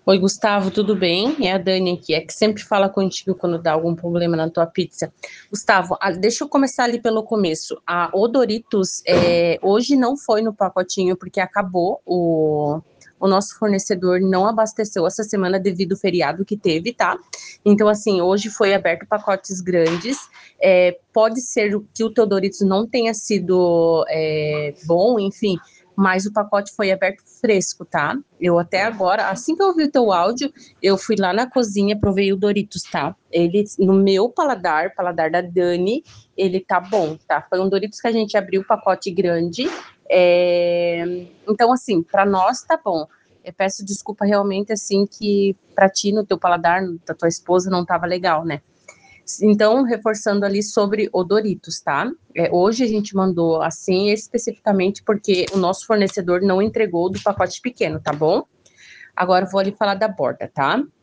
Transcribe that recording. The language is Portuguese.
Oi, Gustavo, tudo bem? É a Dani aqui. É que sempre fala contigo quando dá algum problema na tua pizza. Gustavo, deixa eu começar ali pelo começo. A Odoritos hoje não foi no pacotinho porque acabou. O nosso fornecedor não abasteceu essa semana devido ao feriado que teve, tá? Então, assim, hoje foi aberto pacotes grandes. Pode ser que o teu Doritos não tenha sido bom, enfim, mas o pacote foi aberto fresco, tá? Eu até agora, assim que eu ouvi o teu áudio, eu fui lá na cozinha, provei o Doritos, tá? Ele, no meu paladar da Dani, ele tá bom, tá? Foi um Doritos que a gente abriu o pacote grande. Então, assim, para nós tá bom. Eu peço desculpa realmente, assim, que para ti, no teu paladar, da tua esposa, não tava legal, né? Então, reforçando ali sobre o Doritos, tá? Hoje a gente mandou assim especificamente porque o nosso fornecedor não entregou do pacote pequeno, tá bom? Agora eu vou ali falar da borda, tá?